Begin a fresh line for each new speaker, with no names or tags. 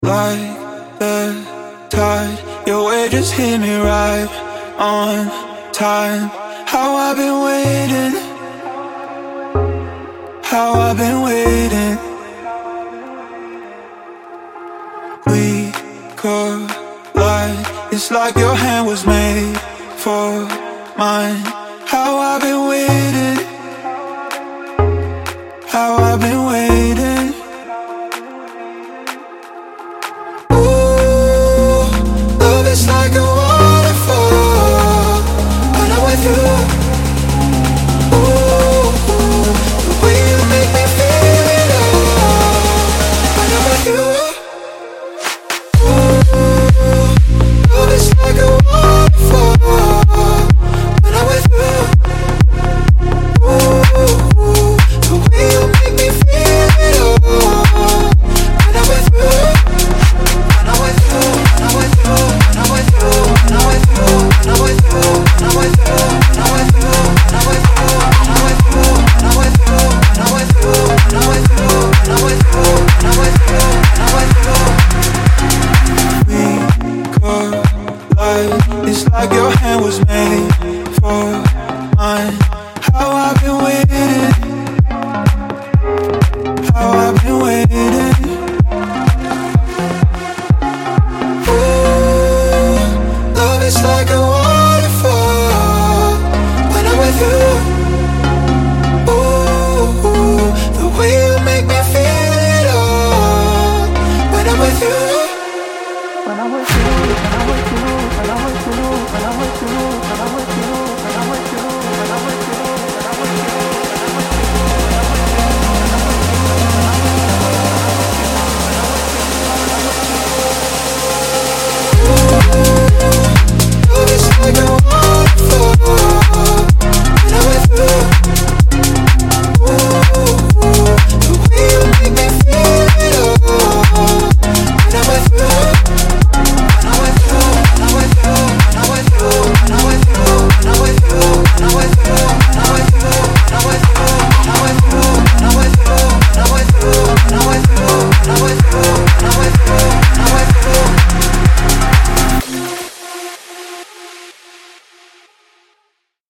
Like the tide, your way just hit me right on time. How I've been waiting, how I've been waiting. We collide, it's like your hand was made for mine. How I've been waiting, how I've been waiting. It's like a waterfall when I'm with you. Ooh, the way you make me feel it all when I'm with you. Ooh, love is like a waterfall when I'm with you. Ooh, the way you make me feel it all when I'm with you. When I'm with you, when I'm with you. It's like your hand was made for mine. How I've been waiting, how I've been waiting. It's like a waterfall when I'm with you. Ooh, the way you make me feel it all when I'm with you.